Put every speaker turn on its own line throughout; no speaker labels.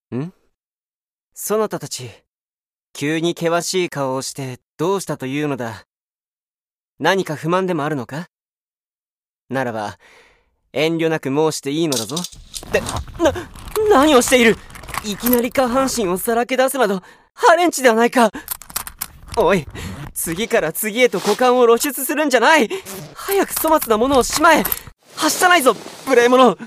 んそなたたち、急に険しい顔をしてどうしたというのだ。何か不満でもあるのか？ならば、遠慮なく申していいのだぞ。何をしている？いきなり下半身をさらけ出すなど、ハレンチではないか。おい、次から次へと股間を露出するんじゃない。早く粗末なものをしまえ。はしたないぞ、無礼者。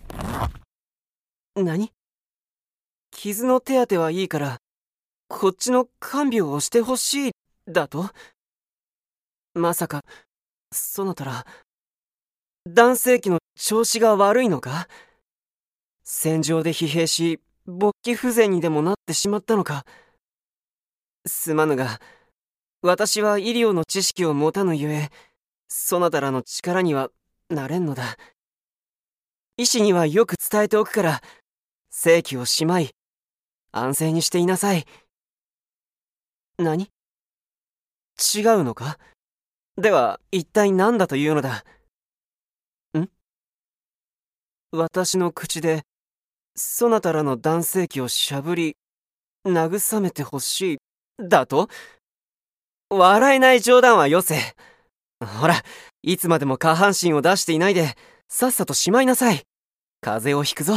何？傷の手当てはいいから、こっちの看病をしてほしい、だと？まさか、そなたら、男性器の調子が悪いのか？戦場で疲弊し、勃起不全にでもなってしまったのか？すまぬが、私は医療の知識を持たぬゆえ、そなたらの力にはなれんのだ。医師にはよく伝えておくから、性器をしまい、安静にしていなさい。何？違うのか？では、一体何だというのだ？私の口で、そなたらの男性器をしゃぶり、慰めてほしい、だと？笑えない冗談はよせ。ほら、いつまでも下半身を出していないで、さっさとしまいなさい。風邪をひくぞ。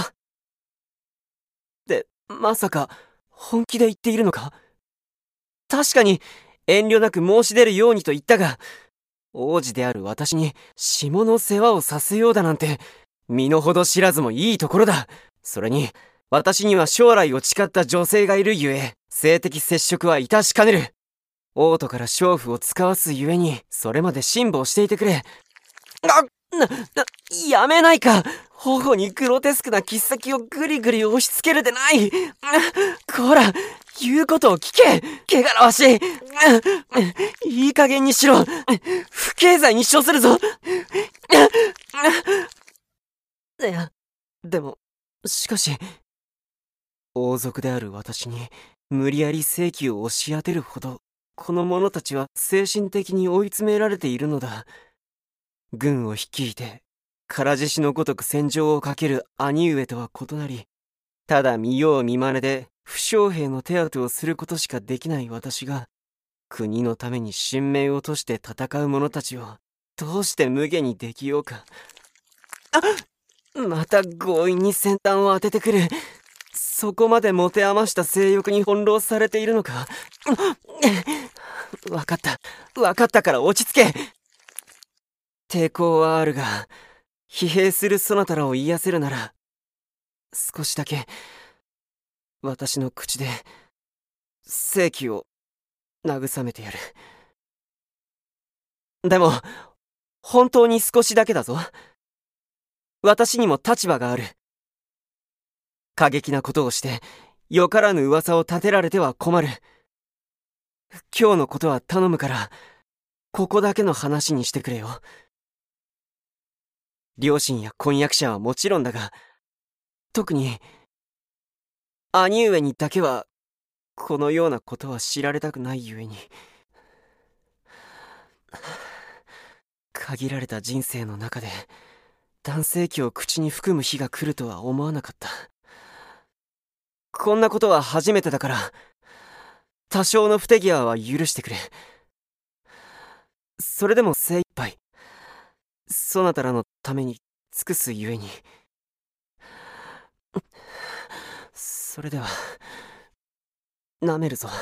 まさか、本気で言っているのか？確かに、遠慮なく申し出るようにと言ったが、王子である私に下の世話をさせようだなんて、身の程知らずもいいところだ。それに、私には将来を誓った女性がいるゆえ、性的接触は致しかねる。王都から娼婦を使わすゆえに、それまで辛抱していてくれ。やめないか。頬にグロテスクな切っ先をぐりぐり押し付けるでない。こら、言うことを聞け。汚らわしい。いい加減にしろ。不敬罪に処するぞ。いや、でも、しかし、王族である私に無理やり性器を押し当てるほど、この者たちは精神的に追い詰められているのだ。軍を率いて、唐獅子のごとく戦場をかける兄上とは異なり、ただ見よう見まねで負傷兵の手当てをすることしかできない私が、国のために身命を賭して戦う者たちを、どうして無下にできようか。また強引に先端を当ててくる。そこまで持て余した性欲に翻弄されているのか。わかった。わかったから落ち着け。抵抗はあるが、疲弊するそなたらを癒せるなら、少しだけ、私の口で、性器を慰めてやる。でも、本当に少しだけだぞ。私にも立場がある。過激なことをして、よからぬ噂を立てられては困る。今日のことは頼むから、ここだけの話にしてくれよ。両親や婚約者はもちろんだが、特に、兄上にだけは、このようなことは知られたくないゆえに。限られた人生の中で、男性器を口に含む日が来るとは思わなかった。こんなことは初めてだから、多少の不手際は許してくれ。それでも精一杯、そなたらのために尽くすゆえに。それでは、舐めるぞ。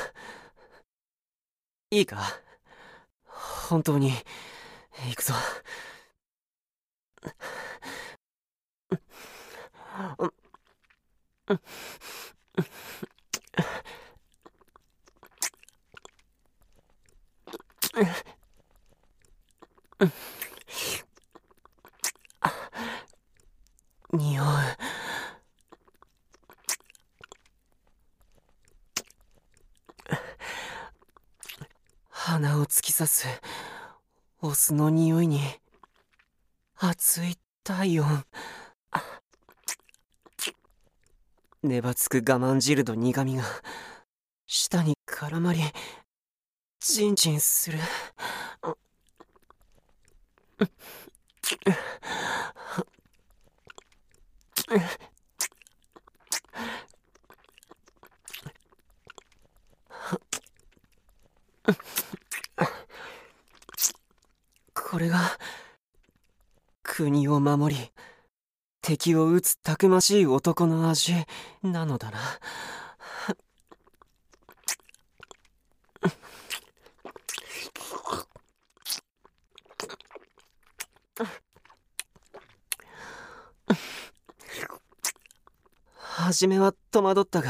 いいか？本当に、行くぞ。匂う。鼻を突き刺すオスの匂いに熱い体温。粘つく我慢汁と苦みが舌に絡まりジンジンする。 これが国を守り敵を討つたくましい男の味なのだな。はじめは戸惑ったが、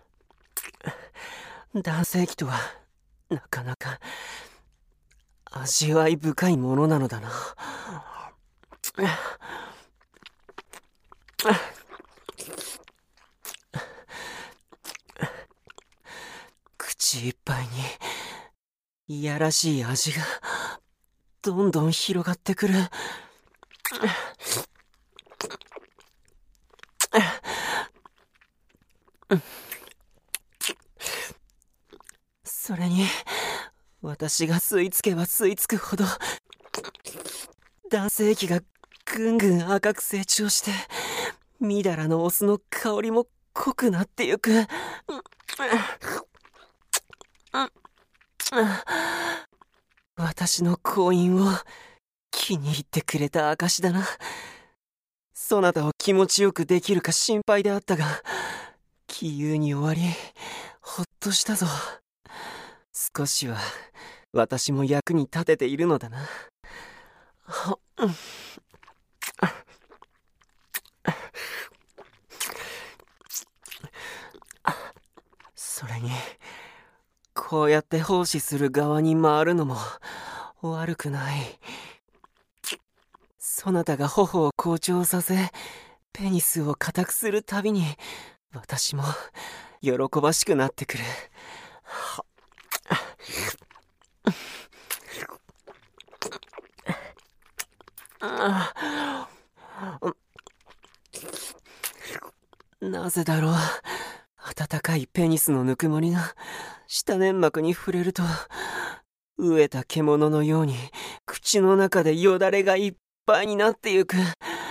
男性器とはなかなか味わい深いものなのだな。口いっぱいにいやらしい味がどんどん広がってくる。それに私が吸い付けば吸い付くほど男性器がぐんぐん赤く成長してみだらのオスの香りも濃くなってゆく。私の婚姻を気に入ってくれた証だな。そなたを気持ちよくできるか心配であったが、杞憂に終わりほっとしたぞ。少しは私も役に立てているのだな。それにこうやって奉仕する側に回るのも悪くない。そなたが頬を好調させペニスを固くするたびに私も喜ばしくなってくる。なぜだろう。温かいペニスのぬくもりが下粘膜に触れると飢えた獣のように口の中でよだれがいっぱいになってゆく。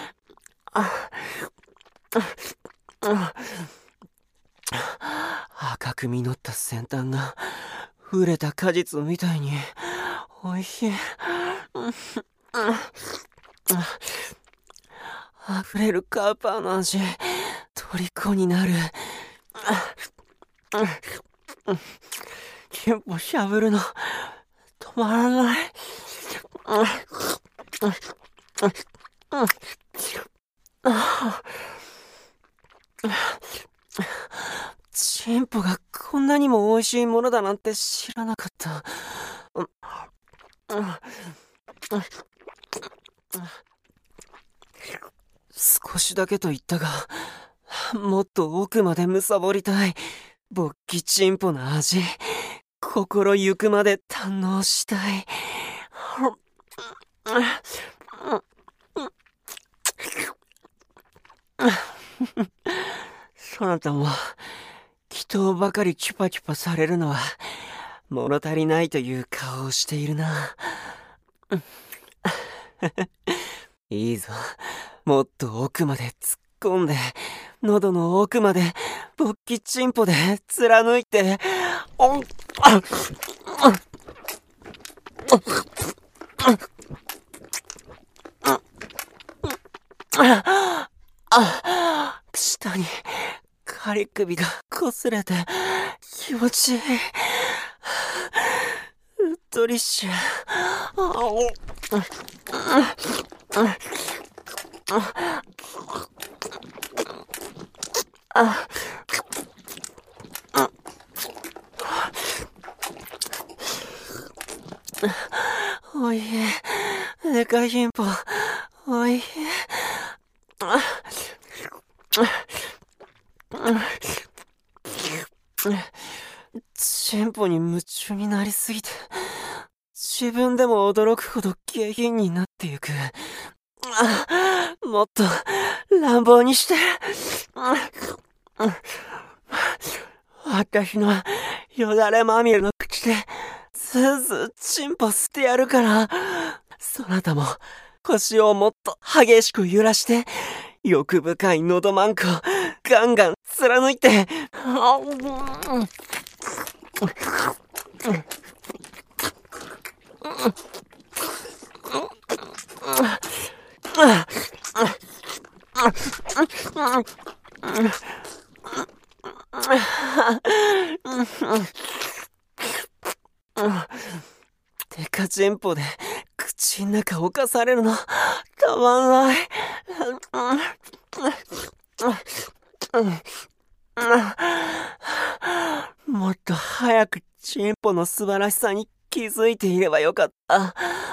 赤く実った先端が熟れた果実みたいにおいしい。溢れるカーパーの味、虜になる。チンポしゃぶるの止まらない。チンポがこんなにも美味しいものだなんて知らなかった。少しだけと言ったが、もっと奥まで貪りたい。勃起チンポの味、心ゆくまで堪能したい。そなたも祈祷ばかりチュパチュパされるのは物足りないという顔をしているな。いいぞ、もっと奥まで突っ込んで喉の奥まで勃起チンポで貫いて。下に仮首が擦れて気持ちいい。うっとりしゅ。おいしい。でかいチンポおいしい。チンポに夢中になりすぎて自分でも驚くほど下品になってゆく。もっと乱暴にして。私のよだれまみれの口でずーずーチンポ吸ってやるから。そなたも腰をもっと激しく揺らして欲深い喉マンコガンガン貫いて。 デカチンポで口ん中侵されるのたまんない。もっと早くチンポの素晴らしさに気づいていればよかった。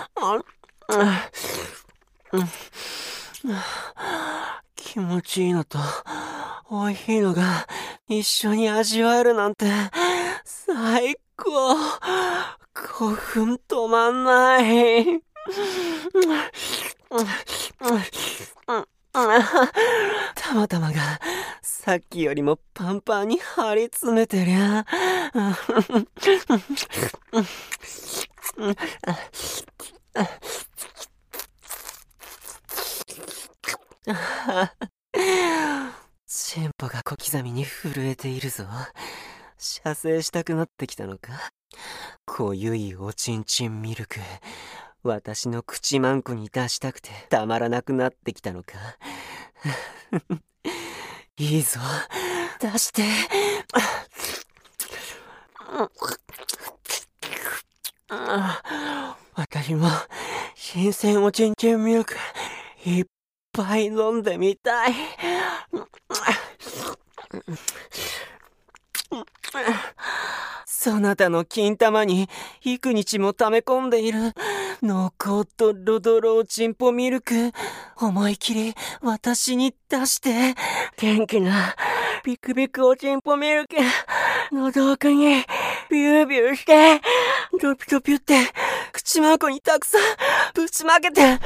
気持ちいいのと美味しいのが一緒に味わえるなんて最高。興奮止まんない。たまたまがさっきよりもパンパンに張り詰めてりゃ。チンポが小刻みに震えているぞ。射精したくなってきたのか。濃ゆいおちんちんミルク、私の口マンコに出したくてたまらなくなってきたのか。いいぞ、出して。私も新鮮おちんちんミルクいっぱい飲んでみたい。そなたの金玉に幾日も溜め込んでいる濃厚とロドロおちんぽミルク、思い切り私に出して。元気なビクビクおちんぽミルク、喉奥にビュービューして、ドピドピって口まこにたくさんぶちまけて。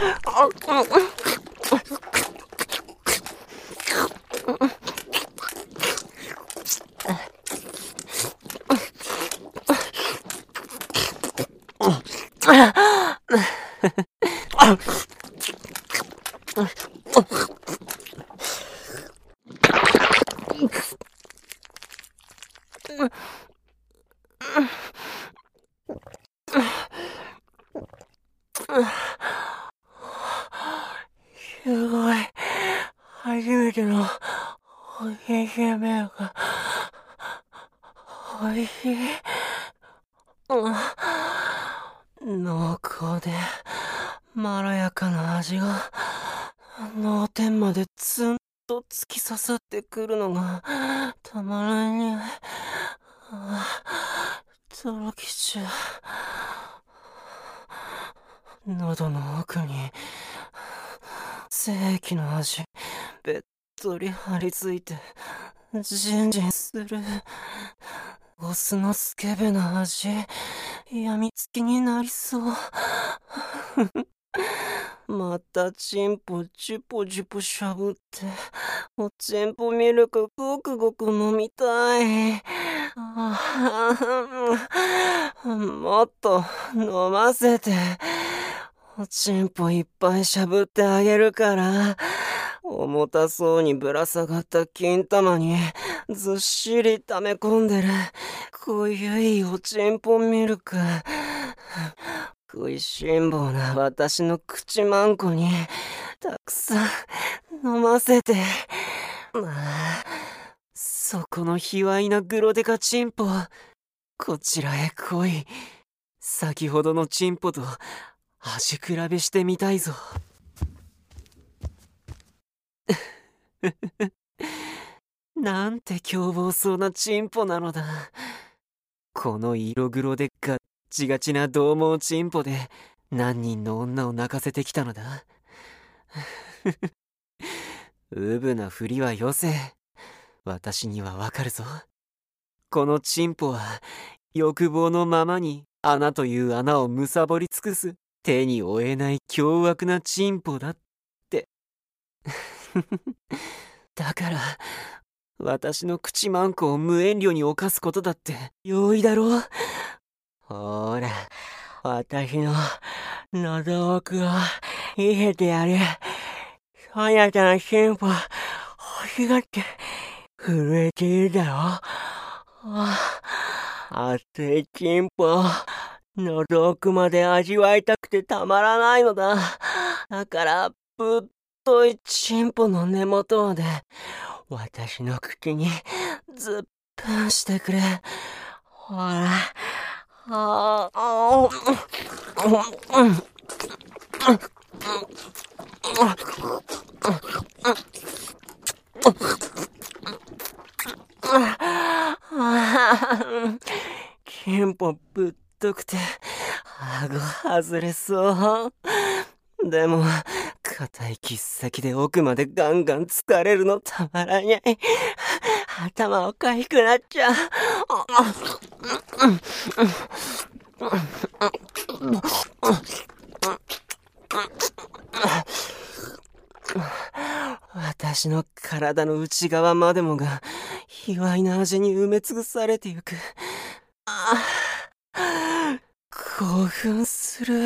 すごい。初めてのおいしいミルク。おいしい。濃厚でまろやかな味が脳天までツンと突き刺さってくるのがたまらんね。とろきちゃう。喉の奥に精液の味べっとり張り付いてジンジンする。オスのスケベな味、やみつきになりそう。またチンポジュポジュポしゃぶっておちんぽミルクごくごく飲みたい。もっと飲ませて。おちんぽいっぱいしゃぶってあげるから。重たそうにぶら下がった金玉にずっしり溜め込んでる濃ゆいおちんぽミルク。食いしん坊な私の口まんこにたくさん飲ませて。そこの卑猥なグロデカチンポ、こちらへ来い。先ほどのチンポと味比べしてみたいぞ。なんて凶暴そうなチンポなのだ。この色黒でガッチガチな獰猛チンポで何人の女を泣かせてきたのだ。うぶなふりはよせ。私にはわかるぞ。このチンポは欲望のままに穴という穴を貪り尽くす手に負えない凶悪なチンポだって。だから私の口まんこを無遠慮に犯すことだって容易だろう。ほーら、私の喉奥を見せてやる。そなたのチンポ欲しがって震えているだろ。熱いチンポ喉奥まで味わいたくてたまらないのだ。だからぶっといチンポの根元まで私の口にずっ分してくれ。ほら。ああ、キンポぶっとくて、顎外れそう。でも、硬い切っ先で奥までガンガン疲れるのたまらない。頭おかしくなっちゃう。私の体の内側までもが、卑猥な味に埋め尽くされてゆく。興奮する。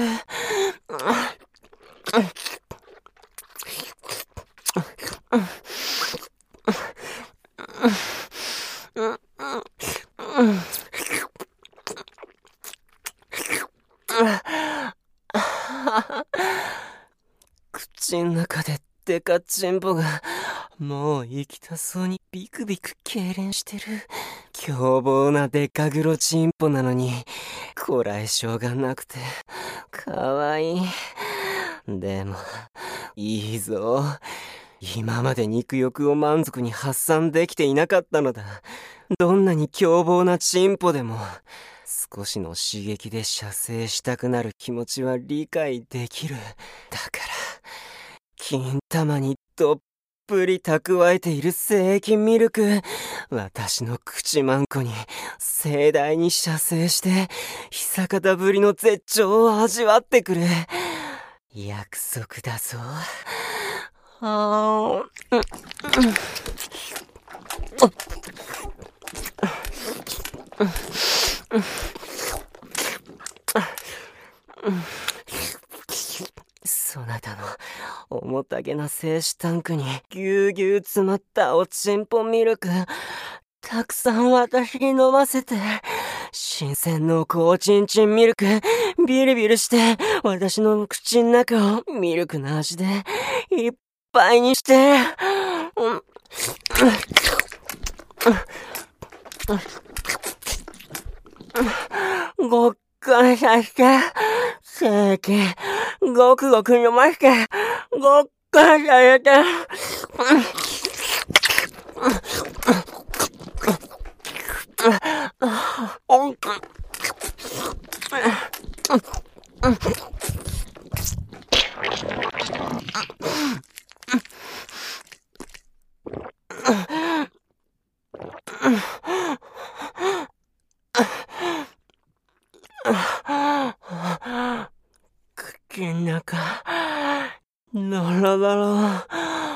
口ん中でデカチンポがもう行きたそうにビクビク痙攣してる。凶暴なデカグロチンポなのにこらえ性がなくてかわいい。でもいいぞ。今まで肉欲を満足に発散できていなかったのだ。どんなに凶暴なチンポでも少しの刺激で射精したくなる気持ちは理解できる。だから金玉にどっぷり蓄えている精液ミルク、私の口マンコに盛大に射精して久方ぶりの絶頂を味わってくれ。約束だぞ。そなたの重たげな精子タンクにぎゅうぎゅう詰まったおちんぽミルク、たくさん私に飲ませて。新鮮濃厚おちんちんミルク、ビリビリして私の口の中をミルクの味でいっぱいにして。ごっくんさせて、精液ごくごく飲まして、ごっくんさせて。口ん中、ノロノロ。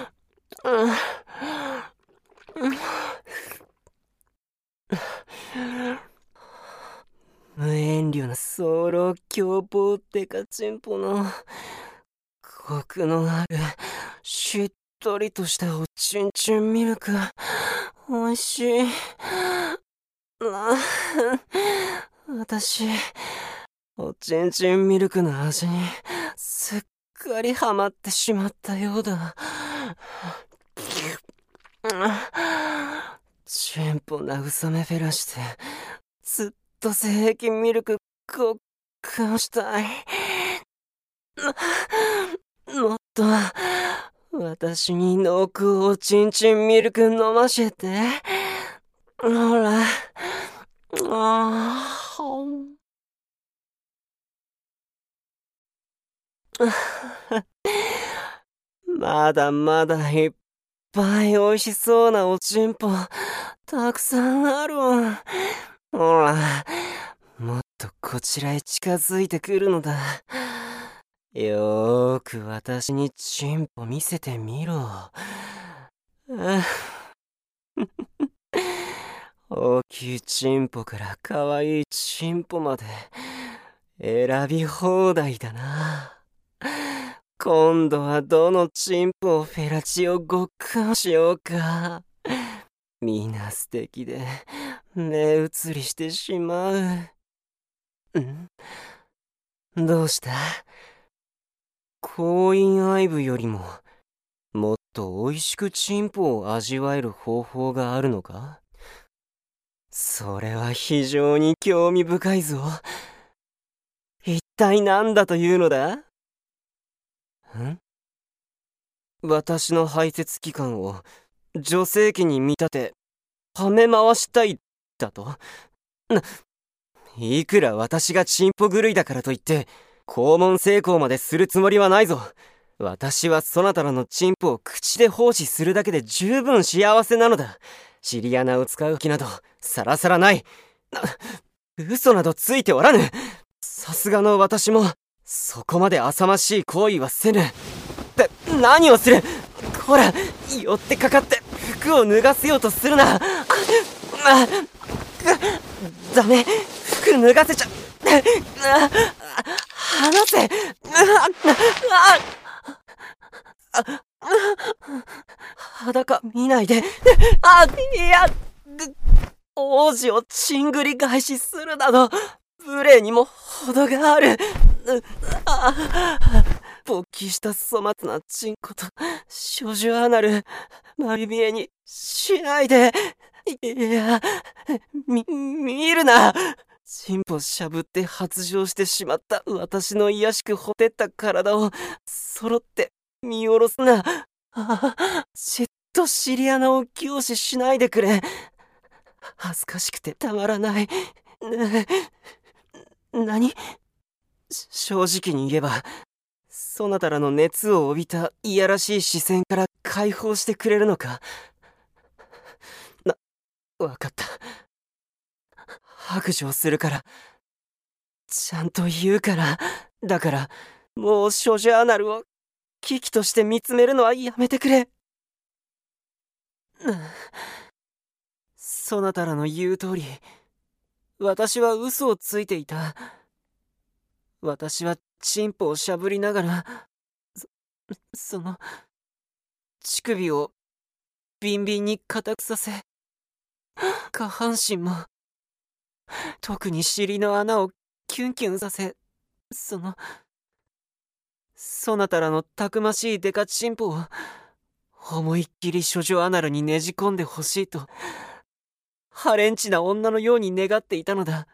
無遠慮な早漏凶暴デカチンポのコクのあるしっとりとしたおちんちんミルク、おいしい。私、おちんちんミルクの味にすっかりハマってしまったようだ。チンポ慰めフェラしてずっと精液ミルクごっくんしたい。もっと私に濃厚おちんちんミルク飲ませて。ほら。まだまだいっぱい美味しそうなおちんぽたくさんあるわ。ほら、もっとこちらへ近づいてくるのだ。よーく私にチンポ見せてみろ。大きいチンポから可愛いチンポまで選び放題だな。今度はどのチンポをフェラチオごっくんしようか。みんな素敵で目移りしてしまう。どうした？婚姻愛撫よりももっと美味しくチンポを味わえる方法があるのか？ それは非常に興味深いぞ。一体何だというのだ？私の排泄器官を女性器に見立て、はめ回したい、だと？いくら私がチンポ狂いだからといって、肛門性交までするつもりはないぞ。私はそなたらのチンポを口で奉仕するだけで十分幸せなのだ。尻穴を使う気などさらさらない。嘘などついておらぬ。さすがの私もそこまで浅ましい行為はせぬ。何をする？ほら、寄ってかかって服を脱がせようとするな。ダメ、服脱がせちゃ。離せ。裸見ないで。いや、王子をちんぐり返しするなど、無礼にも程がある。勃起した粗末なチンコと少女アナル、丸見えにしないで。いや、見るな。チンポしゃぶって発情してしまった私の卑しくほてった体を揃って見下ろすな。じっと尻穴を凝視しないでくれ。恥ずかしくてたまらない。何？正直に言えば、そなたらの熱を帯びたいやらしい視線から解放してくれるのか？わかった。白状するから。ちゃんと言うから。だから、もう少女アナルを危機として見つめるのはやめてくれ。そなたらの言う通り、私は嘘をついていた。私はチンポをしゃぶりながら、その、乳首をビンビンに硬くさせ、下半身も、特に尻の穴をキュンキュンさせ、そなたらのたくましいデカチンポを、思いっきり処女アナルにねじ込んでほしいと、ハレンチな女のように願っていたのだ。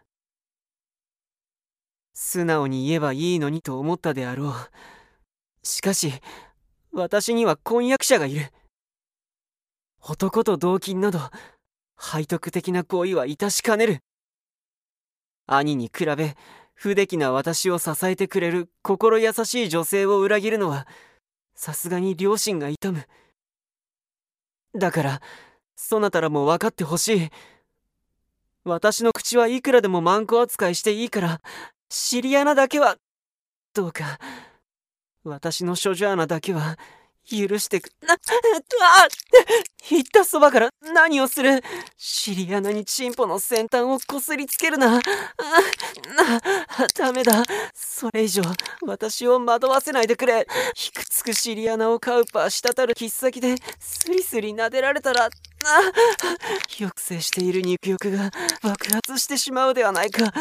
素直に言えばいいのにと思ったであろう。しかし、私には婚約者がいる。男と同衾など、背徳的な行為は致しかねる。兄に比べ、不出来な私を支えてくれる心優しい女性を裏切るのは、さすがに良心が痛む。だから、そなたらも分かってほしい。私の口はいくらでもマンコ扱いしていいから、尻穴だけは、どうか、私の処女穴だけは、許してく、言ったそばから何をする？尻穴にチンポの先端をこすりつけるな。ダメだ。それ以上、私を惑わせないでくれ。ひくつく尻穴をカウパー滴る切っ先で、スリスリ撫でられたら、抑制している肉欲が爆発してしまうではないか。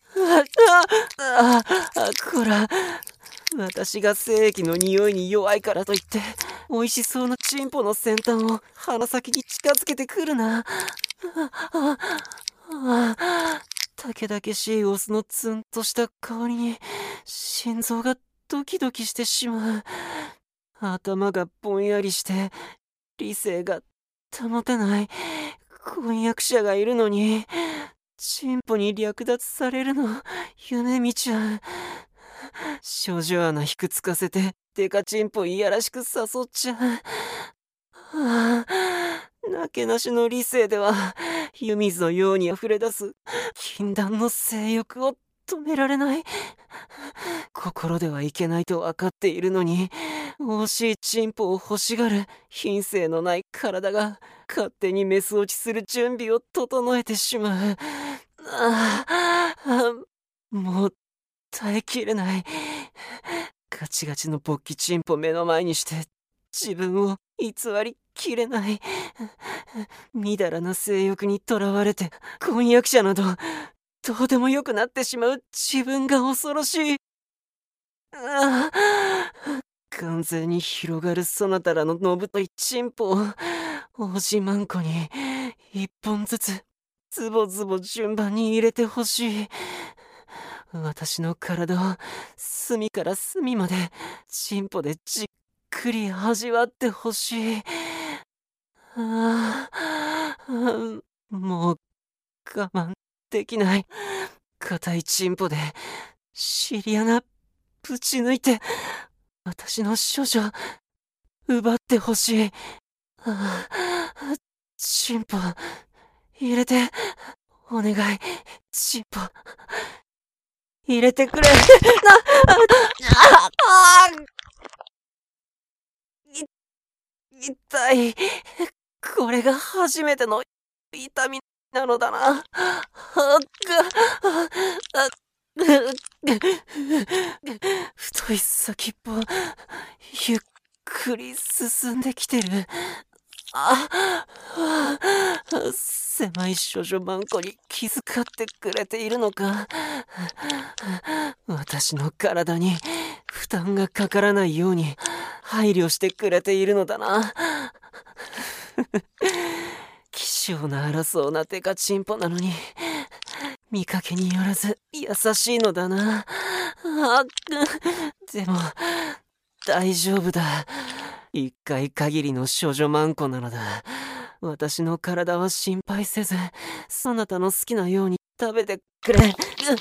こら、私が精液の匂いに弱いからといって、美味しそうなチンポの先端を鼻先に近づけてくるな。たけだけしいオスのツンとした香りに、心臓がドキドキしてしまう。頭がぼんやりして、理性が保てない。婚約者がいるのに、チンポに略奪されるの、夢見ちゃう。少女穴ひくつかせて、デカチンポいやらしく誘っちゃう。なけなしの理性では、湯水のように溢れ出す、禁断の性欲を止められない。心ではいけないと分かっているのに、惜しいチンポを欲しがる品性のない体が、勝手にメス落ちする準備を整えてしまう。もう、耐えきれない。ガチガチの勃起チンポ目の前にして、自分を偽りきれない。みだらな性欲にとらわれて、婚約者など、どうでもよくなってしまう自分が恐ろしい。完全に広がるそなたらののぶといチンポを、王子マンコに一本ずつズボズボ順番に入れてほしい。私の体を隅から隅までチンポでじっくり味わってほしい。もう我慢できない。硬いチンポで尻穴ぶち抜いて私の処女奪ってほしい。チンポ入れてお願い。チンポ入れてくれ。痛い。これが初めての痛みなのだな。太い先っぽゆっくり進んできてる。狭い処女マンコに気遣ってくれているのか。私の体に負担がかからないように配慮してくれているのだな。希少な荒そうなデカチンポなのに見かけによらず優しいのだな。でも大丈夫だ。一回限りの処女マンコなのだ。私の体は心配せず、そなたの好きなように食べてくれ。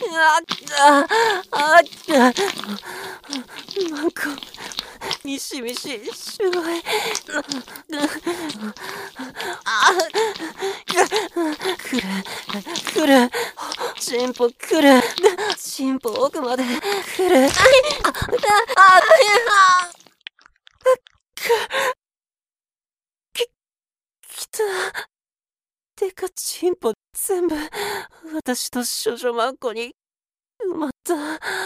マンコ、ミシミシ、シュワイ。来る。チンポ来る。チンポ奥まで来る。来た。でかチンポ全部私と処女マンコに埋まった。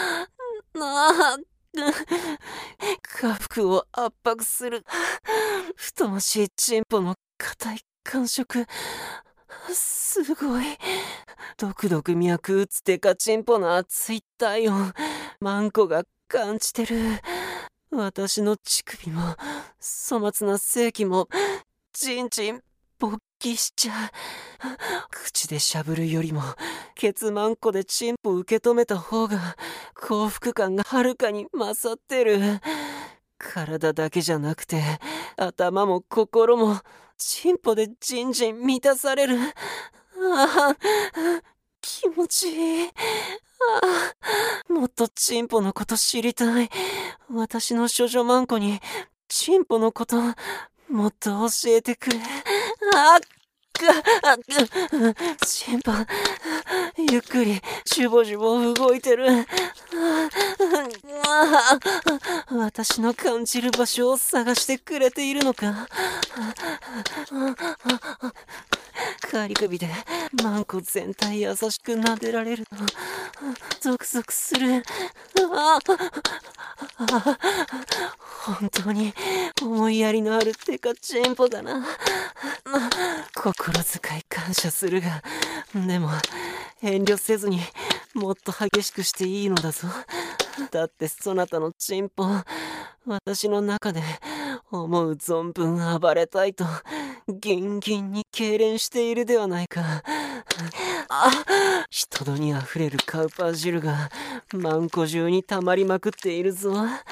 下腹を圧迫する太ましいチンポの硬い感触。すごい。ドクドク脈打つデカチンポの熱い体温、マンコが感じてる。私の乳首も粗末な性器もチンチン勃起しちゃう。口でしゃぶるよりもケツマンコでチンポ受け止めた方が幸福感がはるかに勝ってる。体だけじゃなくて頭も心もチンポでじんじん満たされる。気持ちいい。もっとチンポのこと知りたい。私の処女マンコにチンポのこともっと教えてくれ。チンポゆっくりジュボジュボ動いてる。私の感じる場所を探してくれているのか。カリ首でマンコ全体優しく撫でられるのゾクゾクする。本当に思いやりのあるデカチンポだな。心遣い感謝するが、でも遠慮せずにもっと激しくしていいのだぞ。だってそなたのチンポ、私の中で思う存分暴れたいとギンギンに痙攣しているではないか。人戸にあふれるカウパー汁がマンコ中に溜まりまくっているぞ。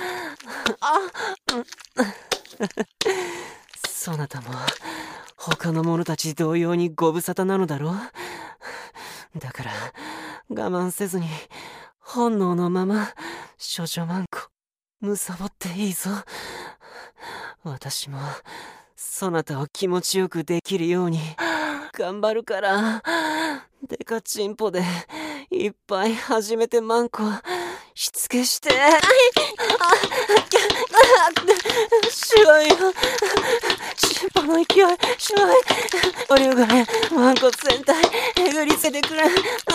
そなたも他の者たち同様にご無沙汰なのだろう。だから我慢せずに本能のまま処女マンコむさぼっていいぞ。私もそなたを気持ちよくできるように頑張るから。デカチンポでいっぱい初めてマンコしつけして。しわいよ。チンポの勢いしわい。おりゅうがねマンコ全体えぐりつけてくれ。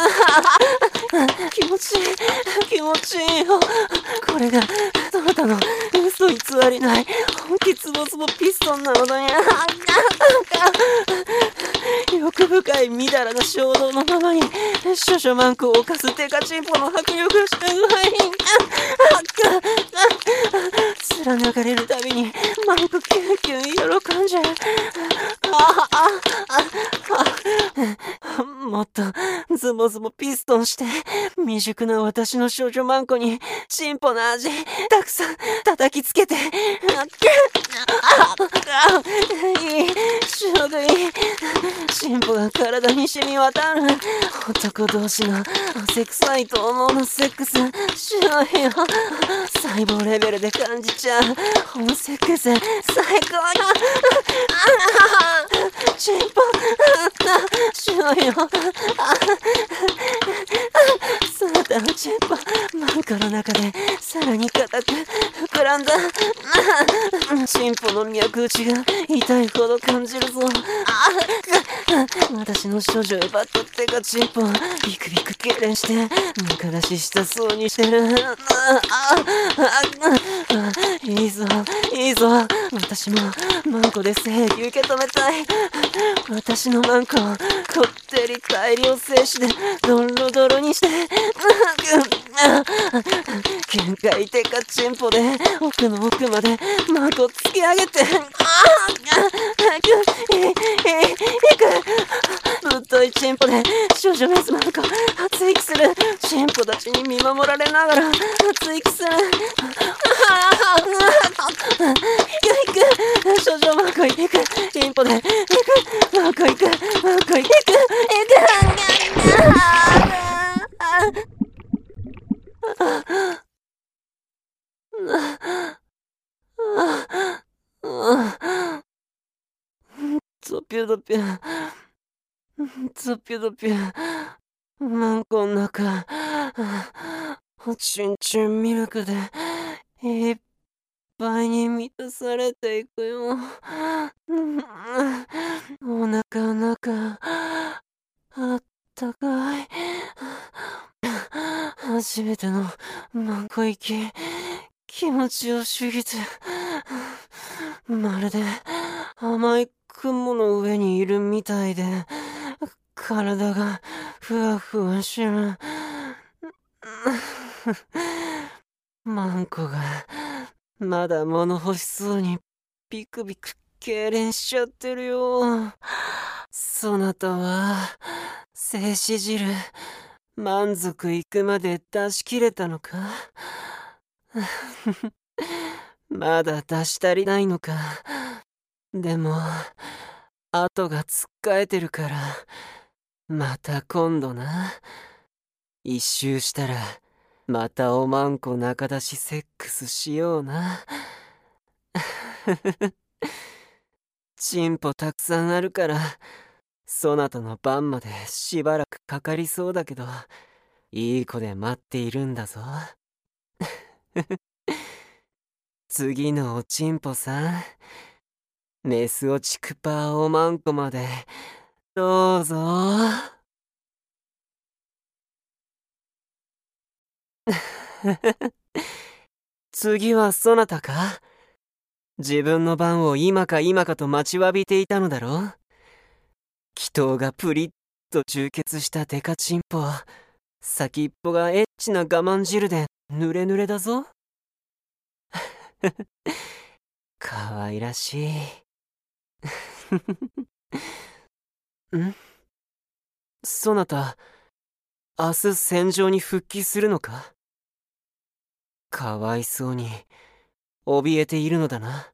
気持ちいい気持ちいいよ。これがそなたの嘘偽りない本気ツボツボピストンなのだよ。欲深いみだらな衝動のままに処女マンコを犯すデカチンポの迫力した具合貫かれるたびにマンコキュンキュン喜んじゃう。 もっとズボズボピストンして未熟な私の少女マンコにチンポの味たくさん叩きつけて、いい、ちょうどいい。チンポが体に染み渡る男同士の汗臭いと思うのセックスしようよ。細胞レベルで感じちゃうホモセックス最高よ。チンポしようよ。そなたのチンポマンコの中でさらに硬く膨らんだ。チンポの脈打ちが痛いほど感じるぞ。私の少女へ奪った手がチンポビクビク痙攣して中出ししたそうにしてる。いいぞいいぞ、私もマンコで正義受け止めたい。私のマンコをこってり大量精子でドロドロにして限界手かチンポで奥の奥までマンコ突き上げて、ぶっといチンポで少女メスマンコ発育する。チンポたちに見守られながら発育する。行く少女マンコ行く、チンポで行く、マンコ行く、マンコ行く。ゾピュドピュゾピュドピュマンコの中チンチンミルクでいっぱいに満たされていくよ。お腹の中あったかい。初めてのマンコ行き気持ちよすぎてまるで甘い雲の上にいるみたいで体がふわふわしる。マンコがまだ物欲しそうにビクビク痙攣しちゃってるよ。そなたは精子汁満足いくまで出し切れたのか。まだ出し足りないのか。でも後がつっかえてるからまた今度な。一周したらまたおまんこ中出しセックスしような。チンポたくさんあるからそなたの番までしばらくかかりそうだけどいい子で待っているんだぞ。次のおチンポさんメスおチクパーおまんこまでどうぞ。次はそなたか。自分の番を今か今かと待ちわびていたのだろう。気筒がプリッと充血したデカチンポ先っぽがエッチな我慢汁で濡れ濡れだぞ。かわいらしい。ん？そなた明日戦場に復帰するのか。かわいそうに怯えているのだな。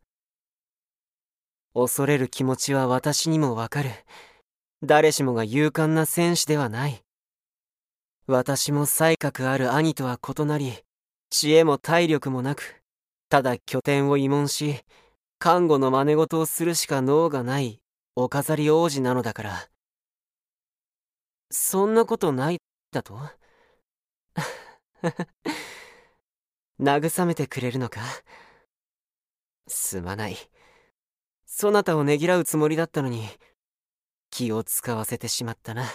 恐れる気持ちは私にもわかる。誰しもが勇敢な戦士ではない。私も才覚ある兄とは異なり知恵も体力もなくただ拠点を慰問し看護の真似事をするしか能がないお飾り王子なのだから。そんなことないだと。慰めてくれるのか。すまない。そなたをねぎらうつもりだったのに気を使わせてしまったな。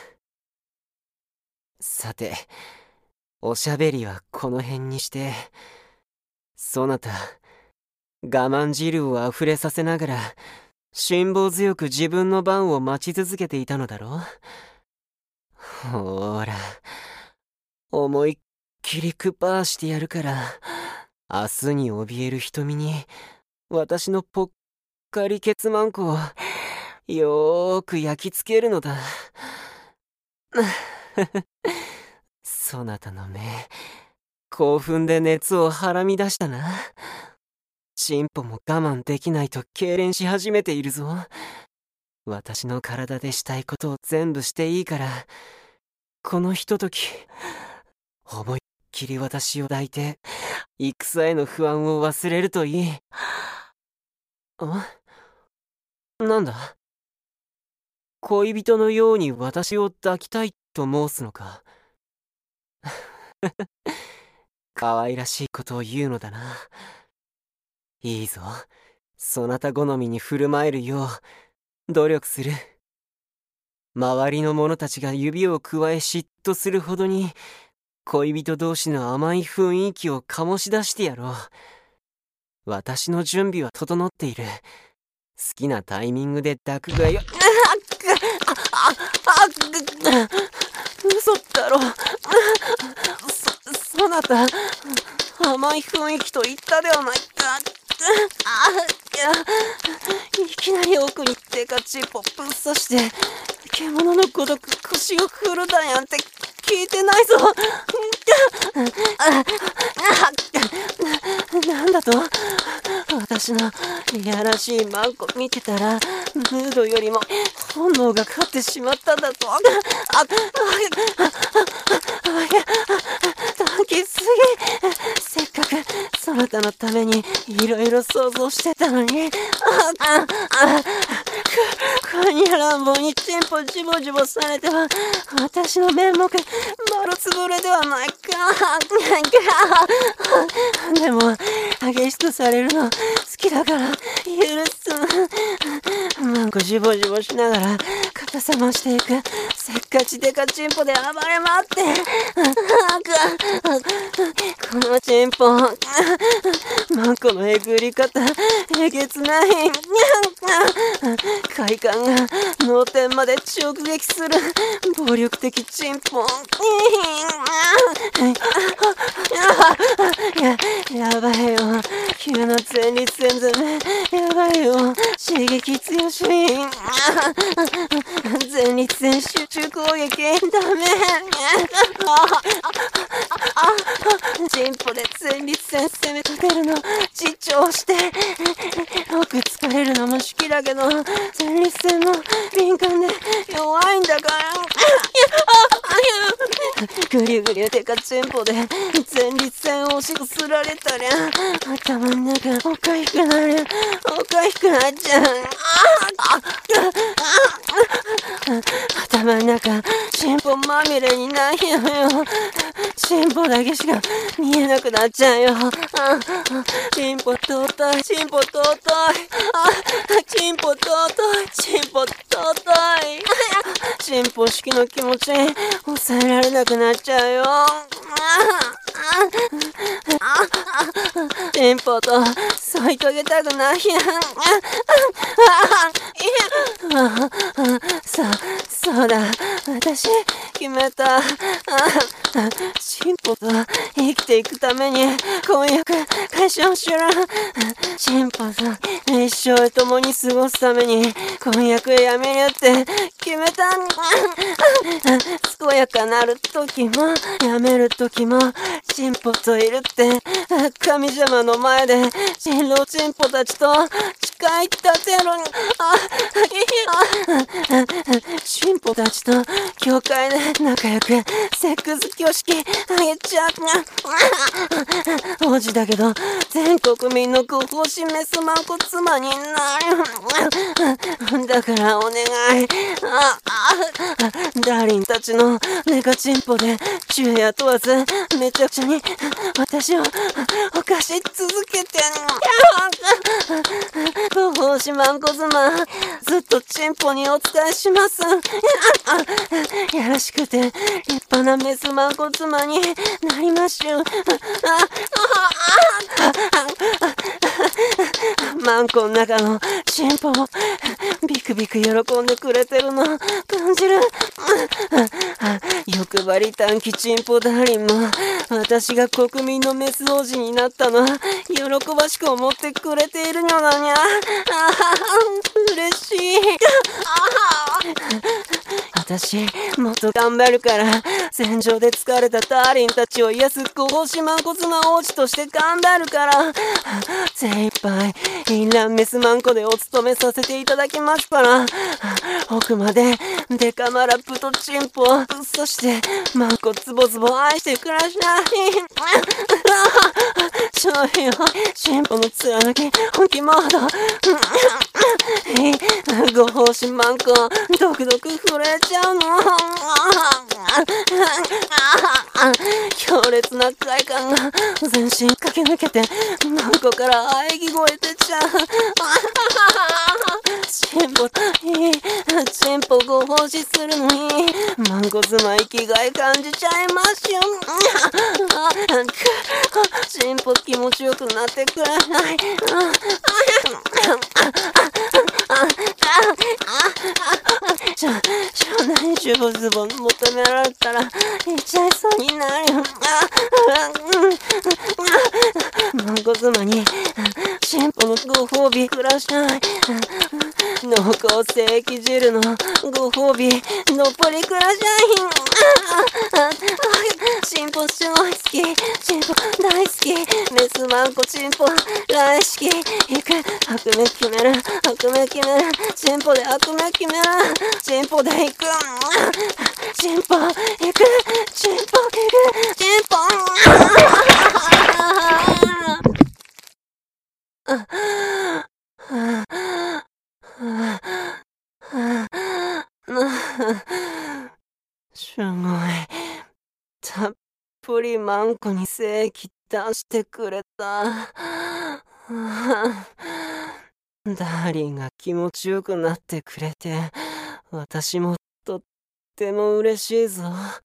さておしゃべりはこの辺にしてそなた我慢汁をあふれさせながら辛抱強く自分の番を待ち続けていたのだろう。ほーら思いっきりクパーしてやるから明日に怯える瞳に私のぽっかりケツマンコをよーく焼き付けるのだ。 そなたの目、興奮で熱をはらみ出したな。チンポも我慢できないと痙攣し始めているぞ。私の体でしたいことを全部していいから、このひととき、思いっきり私を抱いて、戦への不安を忘れるといい。なんだ？恋人のように私を抱きたいと申すのか。可愛らしいことを言うのだな。いいぞ。そなた好みに振る舞えるよう努力する。周りの者たちが指をくわえ嫉妬するほどに恋人同士の甘い雰囲気を醸し出してやろう。私の準備は整っている。好きなタイミングで抱くがよ。嘘だろ。そなた、甘い雰囲気と言ったではないか。いきなり奥にデカチンポぶっ刺して獣のごとく腰を振るだなんて聞いてないぞ。なんだと？私のいやらしいマンコ見てたらムードよりも本能が勝ってしまったんだと。抱きすぎ。せっかくそなたのためにいろいろ想像してたのに。こにゃ乱暴にチンポジボジボされては私の面目丸つぶれではないか。でも激しくされるの好きだから許す。マンコジボジボしながら肩さましていくせっかちでかチンポで暴れ回って。このチンポマンコのえぐり方えげつない。快感が脳天まで直撃する暴力的チンポ。やばいよ。急な前立腺攻めやばいよ。刺激強し。前立腺集中攻撃ダメ。チンポで前立腺攻め立てるの自重して。よく疲れるのも好きだけど前立腺の敏感で弱いんだから。ぐりゅぐりゅでかチンポで前立腺を押しこすられたり頭の中おかしくなる。おかしくなっちゃう。頭の中チンポまみれになるよ。チンポだけしか見えなくなっちゃうよ。チンポ尊い。チンポ尊い。チンポ尊い。チンポ尊い。チンポ式の気持ち抑えられなくなっちゃうよ。チンポと添い遂げたくない。そうだ。私決めた。チンポと生きていくために婚約解消しろ。チンポと一生共に過ごすために婚約やめるって決めた。健やかなる時もやめる時もチンポといるって神様の前で新郎チンポたちと誓い立てろ。チンポたちと教会で仲良くセックス挙式あげちゃう。王子だけど全国民のご奉仕メスマンコ妻になる。だからお願い。ダーリンたちのネガチンポで昼夜問わずめちゃくちゃに私を犯し続けて。ご奉仕マンコ妻ずっとチンポにお伝えします。やらしくて立派なメスマンコ妻になりましょう。マンコの中のチンポをビクビク喜んでくれてるの感じる。欲張り短期チンポダーリンも私が国民のメス王子になったのは喜ばしく思ってくれているのだにゃ。嬉しい。 私、もっと頑張るから、戦場で疲れたダーリンたちを癒すご奉仕マンコ妻王子として頑張るから、精一杯、インランメスマンコでお勤めさせていただきますから、奥まで、デカマラプとチンポ、そして、マンコズボズボ愛してください。そうよ、チンポの貫き、本気モード。ご奉仕マンコ、ドクドク震えちゃうの。強烈な快感が全身駆け抜けて、マンコから喘ぎ声出ちゃう。チンポご奉仕するのに、マンコ妻生きがい感じちゃいますよ。チンポ気持ちよくなってくれない。少年ズボズボ求められたら言っちゃいそうになる。マンコ妻にチンポのご褒美ください。濃厚正規汁のご褒美のっぽりください。チンポすごい好き、チンポ大好き、メスマンコチンポ大好き。行く、悪夢決める、悪夢決める、チンポで悪夢決める、チンポで行く、チンポ行く、チンポ行く、チンポすごい。たっぷりマンコに精液出してくれた。ダーリンが気持ちよくなってくれて、私もとっても嬉しいぞ。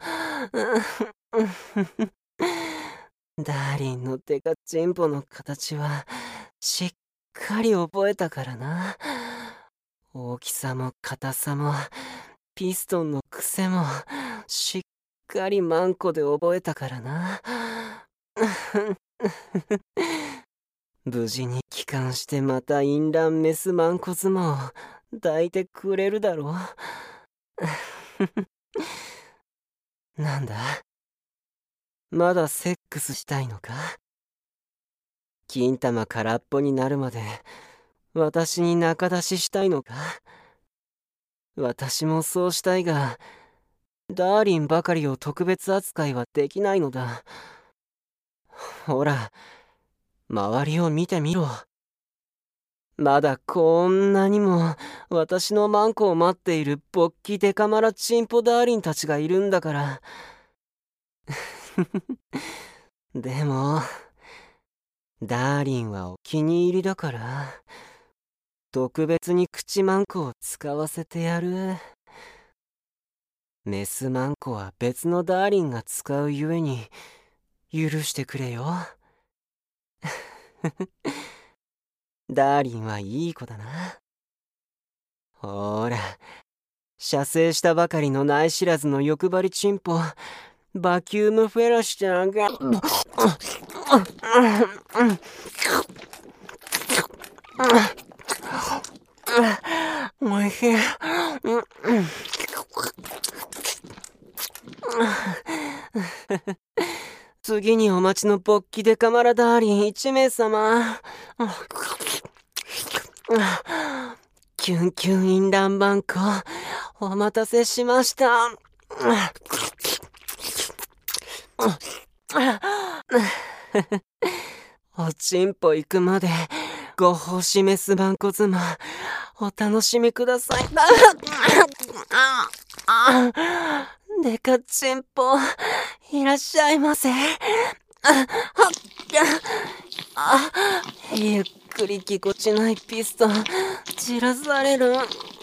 ダーリンのデカチンポの形はしっかり覚えたからな。大きさも硬さもピストンの癖もしっかりマンコで覚えたからな。無事に帰還してまたインランメスマンコ妻を抱いてくれるだろう。なんだ、まだセックスしたいのか？金玉空っぽになるまで私に仲出ししたいのか？私もそうしたいが、ダーリンばかりを特別扱いはできないのだ。ほら、周りを見てみろ。まだこんなにも私のマンコを待っている勃起デカマラチンポダーリンたちがいるんだから。でも、ダーリンはお気に入りだから、特別に口マンコを使わせてやる。メスマンコは別のダーリンが使うゆえに許してくれよ。ダーリンはいい子だな。ほら、射精したばかりのない知らずの欲張りチンポ、バキュームフェロシちゃんがおいしい。次にお待ちの勃起デカマラダーリン1名様。キュンキュンインランマンコ、お待たせしました。おちんぽ行くまでご奉仕メスマンコ妻、お楽しみください。デカチンポ、いらっしゃいませ。ゆっくりぎこちないピストン、散らされる。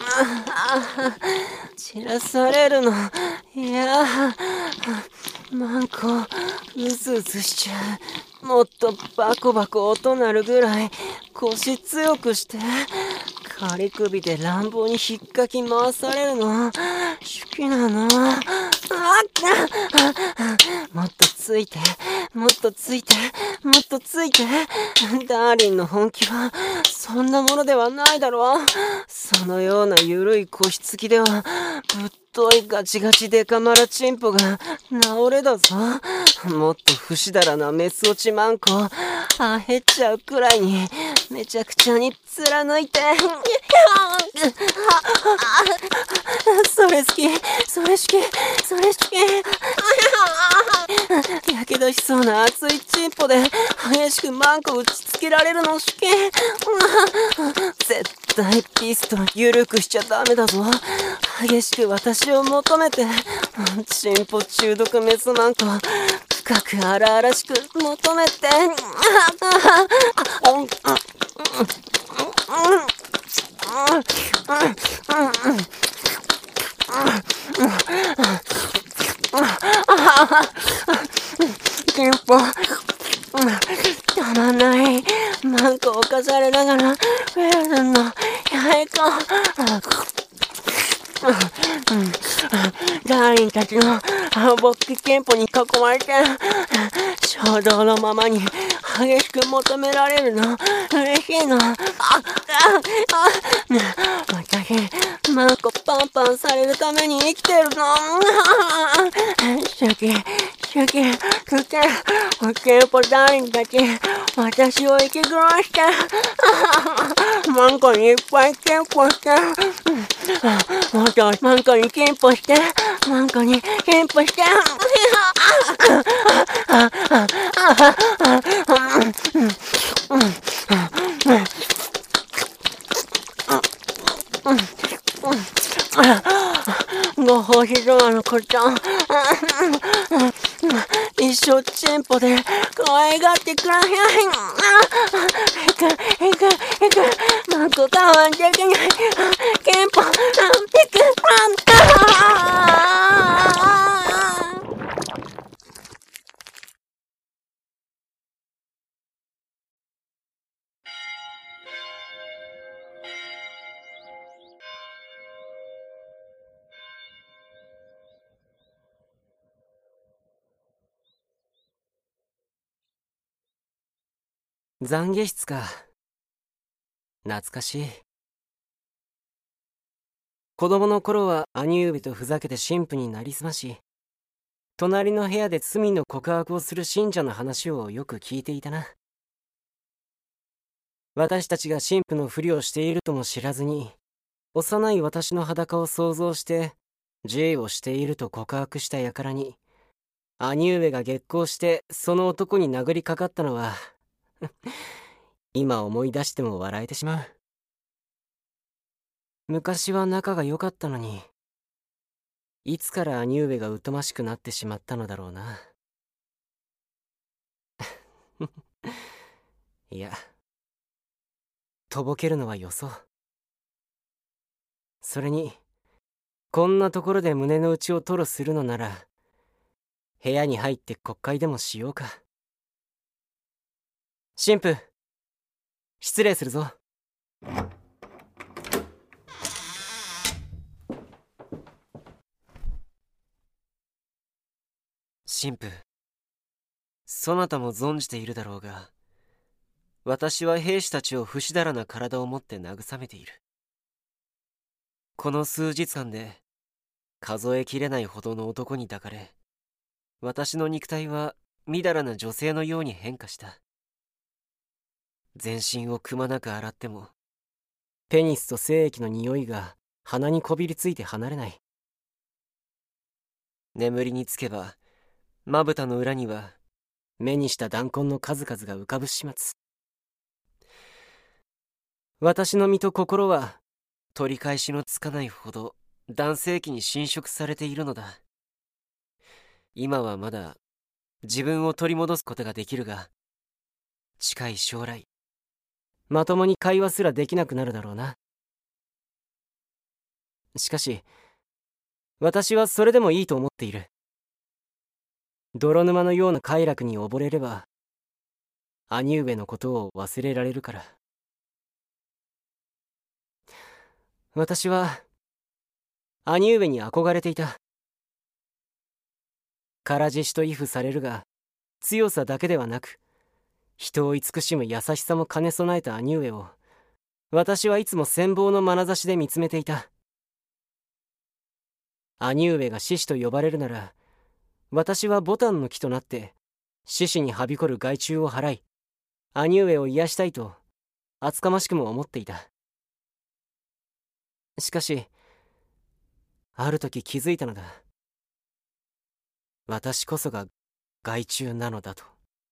散らされるの。いや、マンコ、うずうずしちゃう。もっとバコバコ音鳴るぐらい腰強くして、仮首で乱暴に引っかき回されるの好きなの。もっとついて、もっとついて、もっとついて。ダーリンの本気はそんなものではないだろう。そのようなゆるい腰つきではぶっといガチガチデカマラチンポが治れだぞ。もっと不死だらなメス落ちマンコあへっちゃうくらいにめちゃくちゃに貫いて。それ好き、それ好き、それ好き。やけどしそうな熱いチンポで激しくマンコ打ちつけられるの好き。絶対ピストン緩くしちゃダメだぞ。激しく私を求めて、チンポ中毒メスマンコ深く荒々しく求めて。チンポたまんない。マンコを犯されながらウェルデンの八重子ダーリンたちの勃起憲法に囲まれて衝動のままに激しく求められるの嬉しいの。私マンコパンパンされるために生きてるの。好き好き好き憲法ダーリンたち私を息苦労してマンコにいっぱい憲法してもっとマンコに憲法してマンコに憲法してご奉仕ドアの子ちゃん一生チンポで可愛がってくらへん。マンコ我慢できない。憲法ピク懺悔室か。懐かしい。子供の頃は兄上とふざけて神父になりすまし、隣の部屋で罪の告白をする信者の話をよく聞いていたな。私たちが神父のふりをしているとも知らずに、幼い私の裸を想像してJをしていると告白した輩に、兄上が激高してその男に殴りかかったのは今思い出しても笑えてしまう。昔は仲が良かったのに、いつから兄上が疎ましくなってしまったのだろうな。いや、とぼけるのはよそう。それにこんなところで胸の内を吐露するのなら、部屋に入って国会でもしようか。神父、失礼するぞ。神父、そなたも存じているだろうが、私は兵士たちを不死だらな体を持って慰めている。この数日間で数えきれないほどの男に抱かれ、私の肉体はみだらな女性のように変化した。全身をくまなく洗っても、ペニスと精液の匂いが鼻にこびりついて離れない。眠りにつけば、まぶたの裏には目にした弾痕の数々が浮かぶ始末。私の身と心は取り返しのつかないほど男性器に侵食されているのだ。今はまだ自分を取り戻すことができるが、近い将来まともに会話すらできなくなるだろうな。しかし私はそれでもいいと思っている。泥沼のような快楽に溺れれば兄上のことを忘れられるから。私は兄上に憧れていた。唐獅子と畏怖されるが、 強さだけではなく、人を慈しむ優しさも兼ね備えた兄上を、私はいつも羨望の眼差しで見つめていた。兄上が獅子と呼ばれるなら、私は牡丹の木となって獅子にはびこる害虫を払い、兄上を癒したいと厚かましくも思っていた。しかしある時気づいたのだ。私こそが害虫なのだと。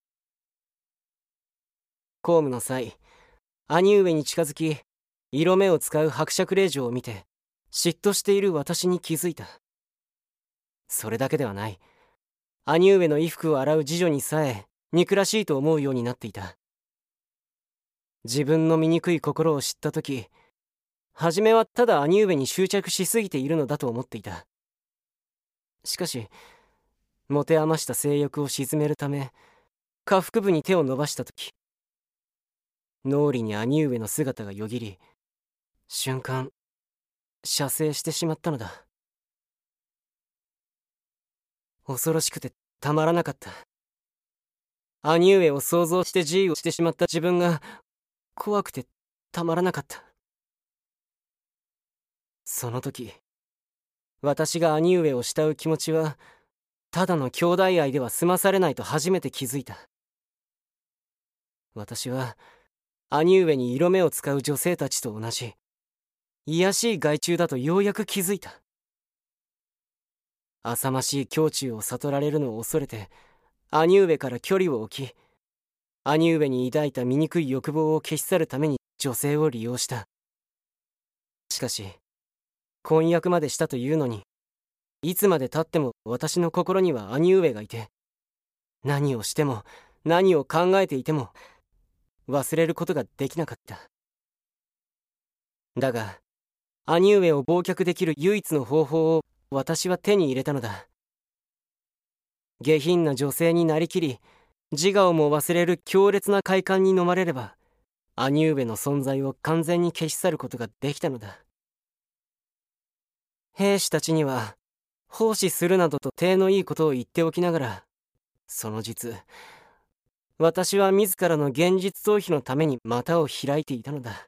公務の際、兄上に近づき色目を使う伯爵令嬢を見て嫉妬している私に気づいた。それだけではない。兄上の衣服を洗う次女にさえ憎らしいと思うようになっていた。自分の醜い心を知った時、初めはただ兄上に執着しすぎているのだと思っていた。しかし持て余した性欲を鎮めるため下腹部に手を伸ばした時、脳裏に兄上の姿がよぎり、瞬間射精してしまったのだ。恐ろしくてたまらなかった。兄上を想像して自由をしてしまった自分が怖くてたまらなかった。その時、私が兄上を慕う気持ちはただの兄弟愛では済まされないと初めて気づいた。私は兄上に色目を使う女性たちと同じ卑しい害虫だとようやく気づいた。浅ましい胸中を悟られるのを恐れて兄上から距離を置き、兄上に抱いた醜い欲望を消し去るために女性を利用した。しかし婚約までしたというのに、いつまでたっても私の心には兄上がいて、何をしても何を考えていても忘れることができなかった。だが兄上を忘却できる唯一の方法を私は手に入れたのだ。下品な女性になりきり自我をも忘れる強烈な快感に飲まれれば、兄上の存在を完全に消し去ることができたのだ。兵士たちには奉仕するなどと体のいいことを言っておきながら、その実私は自らの現実逃避のために股を開いていたのだ。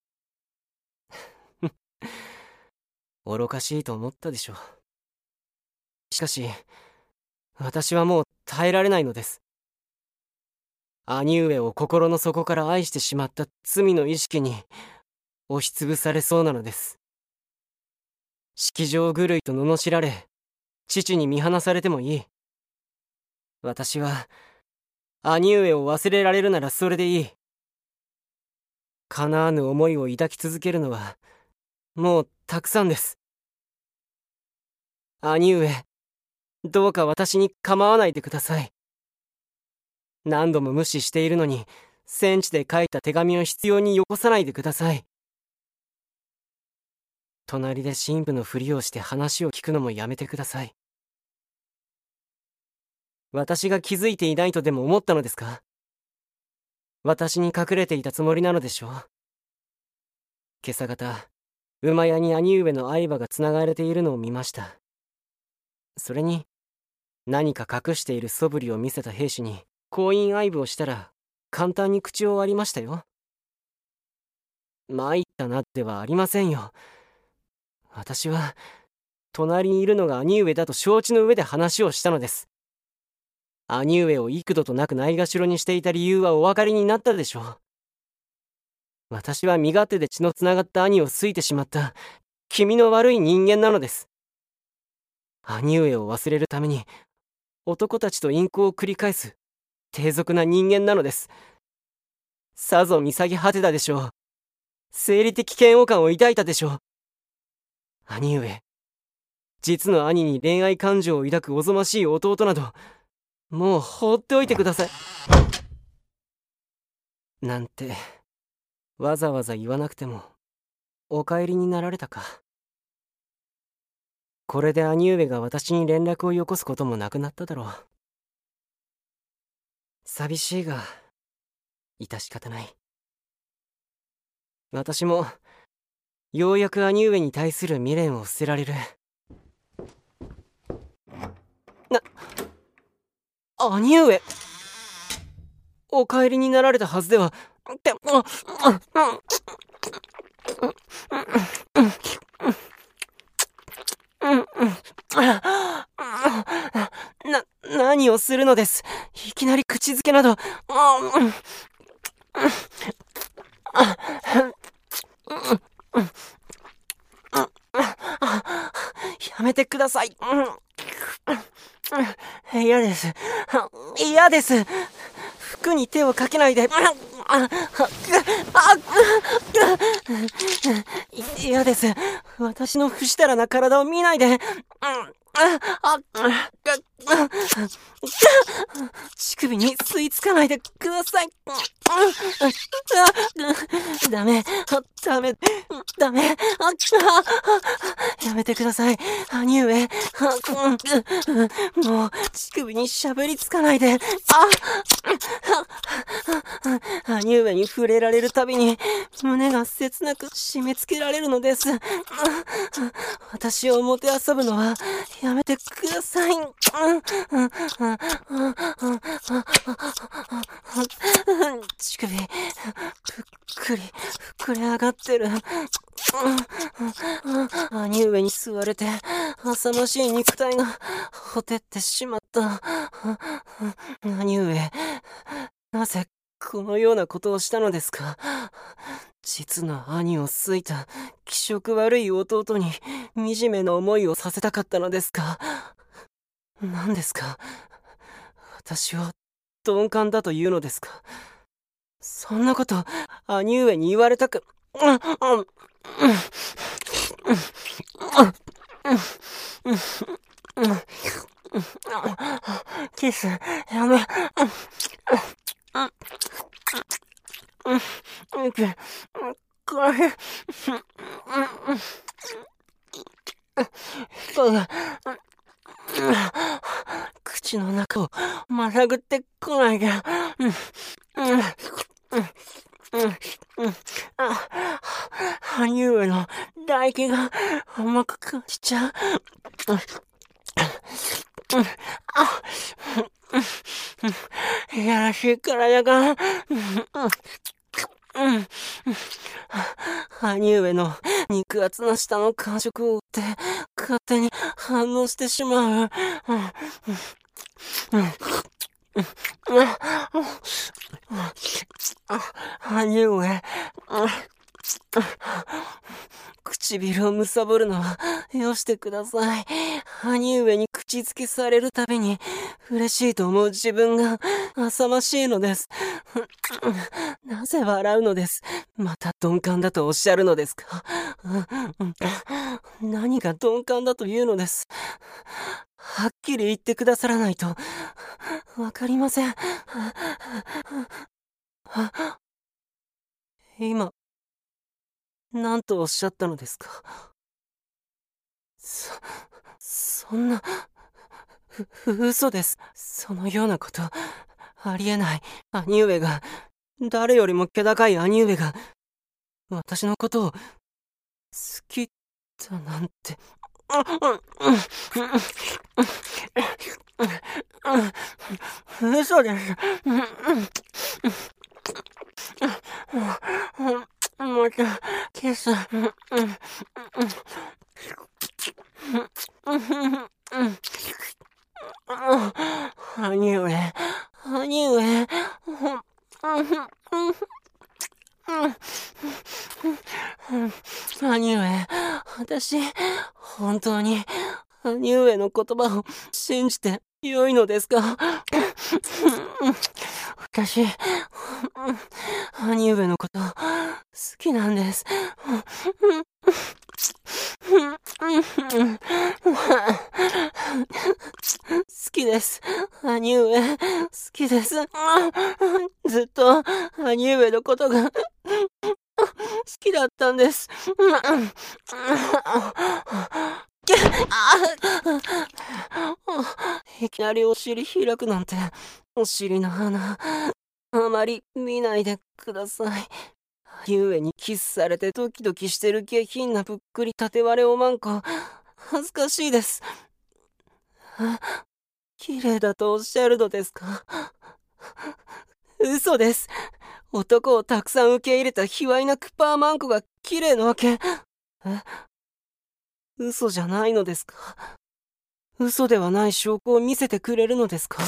愚かしいと思ったでしょう。しかし私はもう耐えられないのです。兄上を心の底から愛してしまった罪の意識に押しつぶされそうなのです。式場狂いと罵られ、父に見放されてもいい。私は兄上を忘れられるならそれでいい。叶わぬ思いを抱き続けるのはもうたくさんです。兄上、どうか私に構わないでください。何度も無視しているのに、戦地で書いた手紙を必要によこさないでください。隣で神父のふりをして話を聞くのもやめてください。私が気づいていないとでも思ったのですか？私に隠れていたつもりなのでしょう。今朝方、馬屋に兄上の愛馬がつながれているのを見ました。それに何か隠している素振りを見せた兵士に婚姻愛撫をしたら簡単に口を割りましたよ。参ったなではありませんよ。私は隣にいるのが兄上だと承知の上で話をしたのです。兄上を幾度となくないがしろにしていた理由はお分かりになったでしょう。私は身勝手で血のつながった兄を好いてしまった気味の悪い人間なのです。兄上を忘れるために男たちと淫行を繰り返す低俗な人間なのです。さぞ見下げ果てたでしょう。生理的嫌悪感を抱いたでしょう。兄上、実の兄に恋愛感情を抱くおぞましい弟などもう放っておいてください。なんてわざわざ言わなくてもお帰りになられたか。これで兄上が私に連絡をよこすこともなくなっただろう。寂しいが致し方ない。私もようやく兄上に対する未練を捨てられる。兄上。 お帰りになられたはずでは。って何をするのです。いきなり口づけなど。やめてください。嫌です。嫌です。服に手をかけないで。嫌です。私の不死だらな体を見ないで。乳首に吸い付かないでください。ダメ、ダメ、ダメ。やめてください、兄上。もう乳首にしゃぶりつかないで。兄上に触れられるたびに胸が切なく締め付けられるのです。私をもてあそぶのはやめてください。乳首ぷっくり膨れ上がってる。兄上に吸われて浅ましい肉体がほてってしまった。兄上、なぜこのようなことをしたのですか。実の兄を好いた気色悪い弟に惨めな思いをさせたかったのですか。何ですか。私を鈍感だというのですか。そんなこと兄上に言われたく。キスやめ。これ人が口の中をまさぐってこないで。兄上の唾液が甘く感じちゃう。いやらしい体が。兄上の肉厚な舌の感触を追って勝手に反応してしまう。兄上、唇を貪るのはよしてください。兄上に口づけされるたびに嬉しいと思う自分が浅ましいのです。なぜ笑うのです。また鈍感だとおっしゃるのですか。何が鈍感だというのです。はっきり言ってくださらないとわかりません。今何とおっしゃったのですか。そんな嘘です。そのようなことありえない。兄上が、誰よりも気高い兄上が私のことを好きだなんて。嘘です。またキス。兄上、兄上。兄上、私、本当に兄上の言葉を信じて良いのですか。私、兄上のこと好きなんです。好きです。兄上、好きです。ずっと兄上のことが好きだったんです。いきなりお尻開くなんて、お尻の花、あまり見ないでください。ゆえにキスされてドキドキしてる下品なぷっくり縦割れおまんこ、恥ずかしいです。綺麗だとおっしゃるのですか。 嘘です。男をたくさん受け入れた卑猥なクパーマンコが綺麗なわけ。嘘じゃないのですか？嘘ではない証拠を見せてくれるのですか？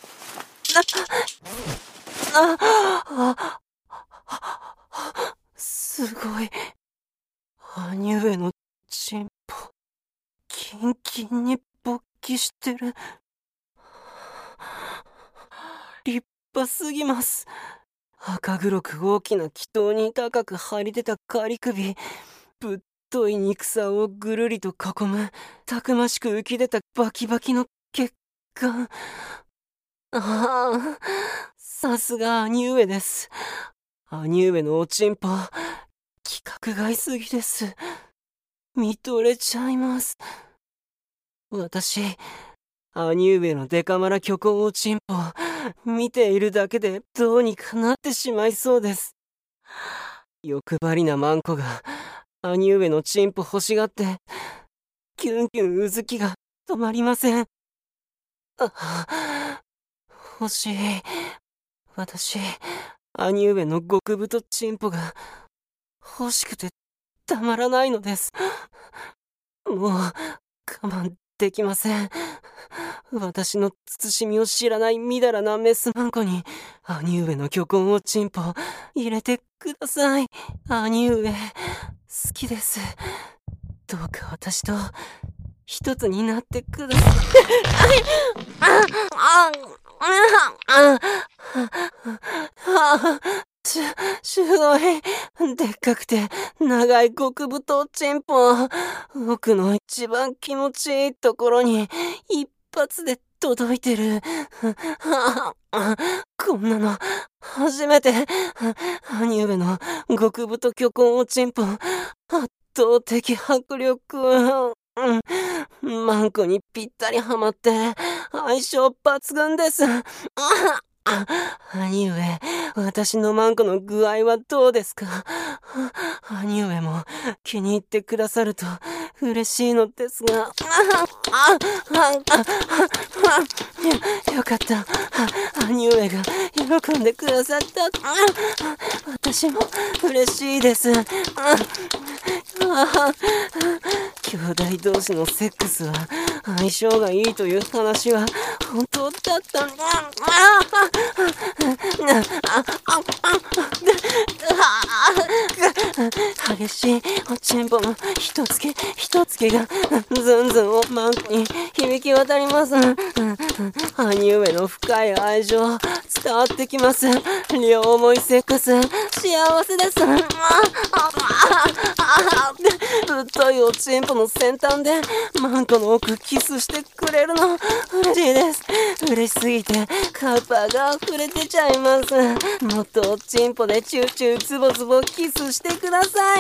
すごい。兄上のチンポ、キンキンに勃起してる。立派すぎます。赤黒く大きな気筒に高く張り出た刈り首、ぶっとい肉さをぐるりと囲む、たくましく浮き出たバキバキの血管。さすが兄上です。兄上のおちんぽ、規格外すぎです。見とれちゃいます。私、兄上のデカマラ巨根おちんぽ、見ているだけでどうにかなってしまいそうです。欲張りなマンコが、兄上のチンポ欲しがって、キュンキュンうずきが止まりません。欲しい。私、兄上の極太チンポが欲しくてたまらないのです。もう我慢できません。私の慎みを知らないみだらなメスマンコに兄上の巨根をチンポ入れてください。兄上、好きです。どうか私と一つになってください。すごい。でっかくて長い極太チンポ。奥の一番気持ちいいところに一発で届いてる。こんなの初めて。兄上の極太巨根おちんぽ、圧倒的迫力。マンコにぴったりはまって相性抜群です。兄上、私のマンコの具合はどうですか？兄上も気に入ってくださると嬉しいのですが。よかった。兄上が喜んでくださった。私も嬉しいです。兄弟同士のセックスは相性がいいという話は本当だった。激しいおちんぽの一つけ一つけがずんずんをマンコに響き渡ります。兄上の深い愛情伝わってきます。両思いセックス幸せです。太いおちんぽの先端でマンコの奥キスしてくれるの嬉しいです。嬉しすぎてカウパーが溢れ出ちゃいます。もっとおちんぽでチューチューズボズボキスしてください。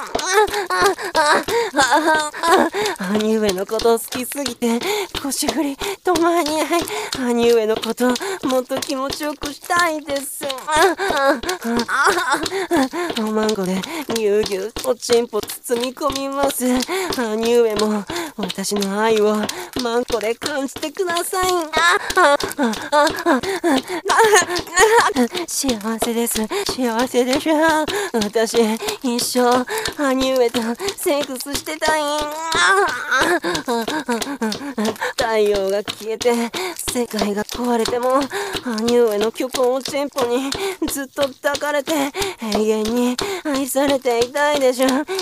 兄上のこと好きすぎて腰振り止まらない。兄上のこともっと気持ちよくしたいです。おマンコでぎゅうぎゅうおちんぽ包み込みます。兄上も私の愛をマンコで感じてください。幸せです。幸せでしょ。私一生兄上とセックスしてたい。太陽が消えて世界が壊れても兄上の巨根おちんぽにずっと抱かれて永遠に愛されていたいでしょ。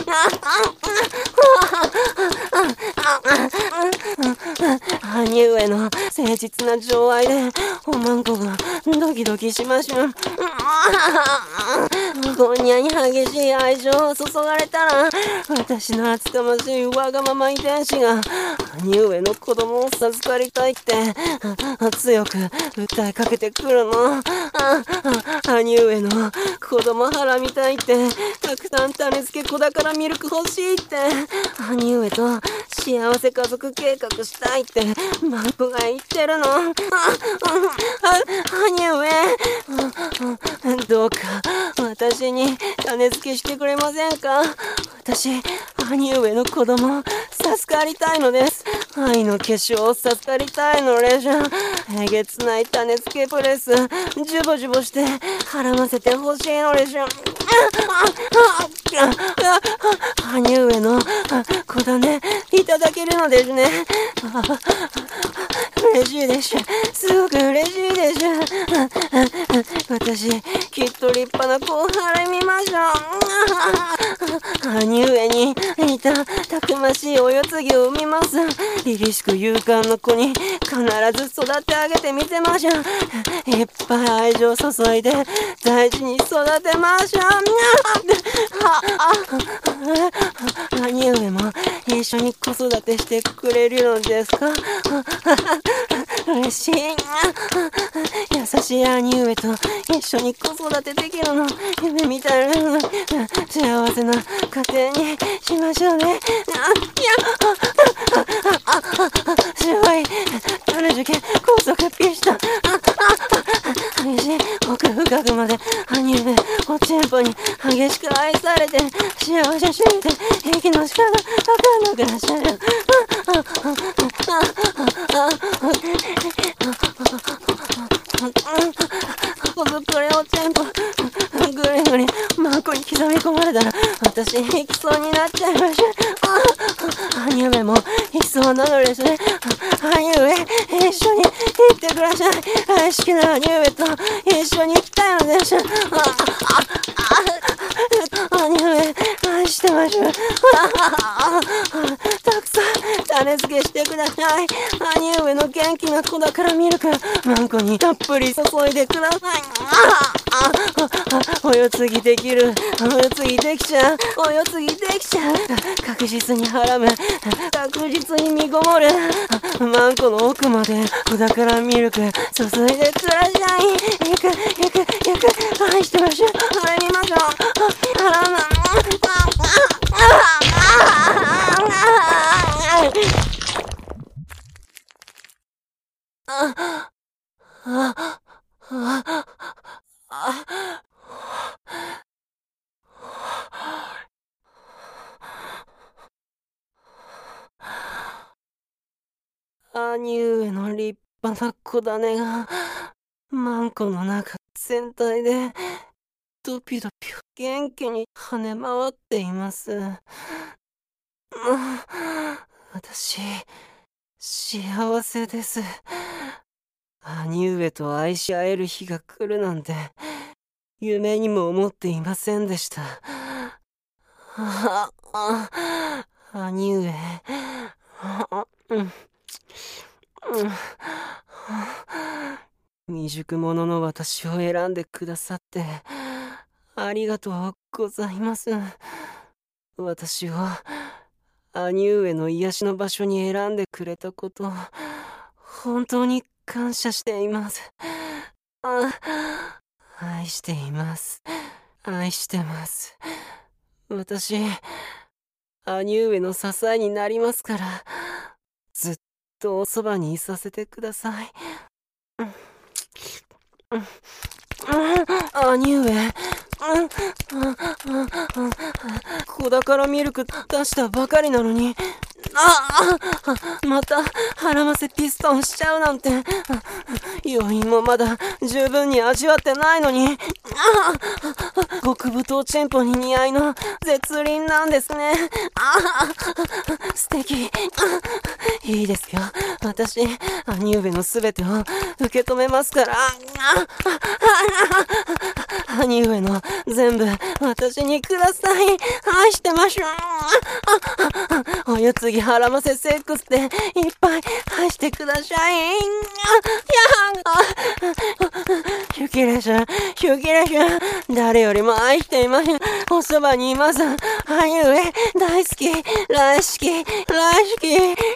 兄上の誠実な情愛でおまんこがドキドキしましょう。こんにゃに激しい愛情を注がれたら私の厚かましいわがまま遺伝子が兄上の子供を授かりたいって強く訴えかけてくるの。兄上の子供腹みたいってたくさん種付け子宝ミルク欲しいって兄上と幸せ家族計画したいってマンコが言ってるの。兄上、どうか私に種付けしてくれませんか？私兄上の子供助かりたいのです。愛の結晶を授かりたいのでしょ。えげつない種付けプレス、ジュボジュボして絡ませてほしいのでしょ。兄上の子種いただけるのですね。嬉しいでしょ。すごく嬉しいでしょ。私きっと立派な子を孕みましょう。兄上に似たたくましいお世継ぎを産みます。凛々しく勇敢な子に必ず育て上げてみせましょう。いっぱい愛情注いで大事に育てましょう。兄上も一緒に子育てしてくれるのですか？嬉しい。優しい兄上と一緒に子育てできるの夢みたいな幸せな家庭にしましょうね。すごい種受験高速ピストン激しい奥深くまで兄上おちんぽに激しく愛されて幸せすぎて息の仕方わかんなくなっちゃう。こずくれおちんぽぐりぐりマンコに刻み込まれたら私引きそうになっちゃいました。兄上も引きそうなのですね。兄上一緒に行ってください。大好きな兄上と一緒に行きたいのです。兄上愛してます。たくさん種付けしてください。兄上の元気な子だからミルクマンコにたっぷり注いでください。お世継ぎできる。お世継ぎできちゃう。お世継ぎできちゃう。確実にはらむ。確実に身ごもる。マンコの奥まで子だからミルク注いでください。ゆく愛してましょう。入りましょう。はらむ。兄上の立派な子種がマンコの中全体でドピドピ元気に跳ね回っています。私幸せです。兄上と愛し合える日が来るなんて夢にも思っていませんでした。兄上未熟者の私を選んでくださってありがとうございます。私を兄上の癒しの場所に選んでくれたこと本当に感謝しています。愛しています。愛してます。私兄上の支えになりますからずっとおそばにいさせてください。兄上子だからミルク出したばかりなのにまた腹ませピストンしちゃうなんて余韻もまだ十分に味わってないのに極太チンポに似合いの絶倫なんですね。素敵。いいですよ。私兄上のすべてを受け止めますから。兄上の全部私にください。愛してましょう。お世継ぎ腹ませセックスでいっぱい愛してください。ヒュキレシュ誰よりも愛しています。おそばにいます。兄上大好き大好き大好き